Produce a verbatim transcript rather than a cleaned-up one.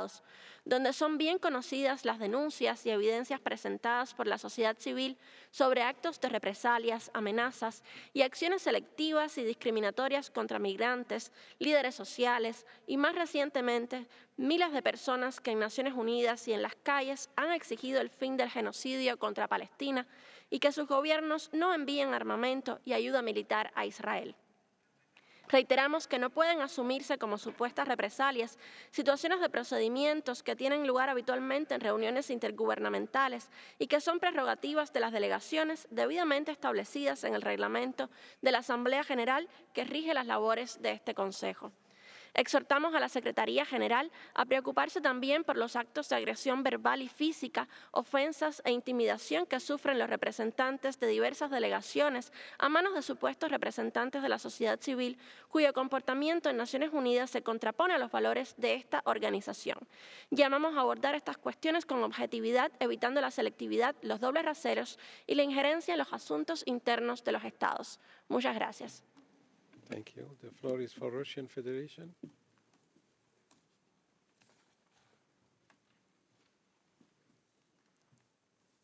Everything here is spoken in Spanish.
Estados, donde son bien conocidas las denuncias y evidencias presentadas por la sociedad civil sobre actos de represalias, amenazas y acciones selectivas y discriminatorias contra migrantes, líderes sociales y, más recientemente, miles de personas que en Naciones Unidas y en las calles han exigido el fin del genocidio contra Palestina y que sus gobiernos no envíen armamento y ayuda militar a Israel. Reiteramos que no pueden asumirse como supuestas represalias situaciones de procedimientos que tienen lugar habitualmente en reuniones intergubernamentales y que son prerrogativas de las delegaciones debidamente establecidas en el reglamento de la Asamblea General que rige las labores de este Consejo. Exhortamos a la Secretaría General a preocuparse también por los actos de agresión verbal y física, ofensas e intimidación que sufren los representantes de diversas delegaciones a manos de supuestos representantes de la sociedad civil, cuyo comportamiento en Naciones Unidas se contrapone a los valores de esta organización. Llamamos a abordar estas cuestiones con objetividad, evitando la selectividad, los dobles raseros y la injerencia en los asuntos internos de los Estados. Muchas gracias. Thank you. The floor is for Russian Federation.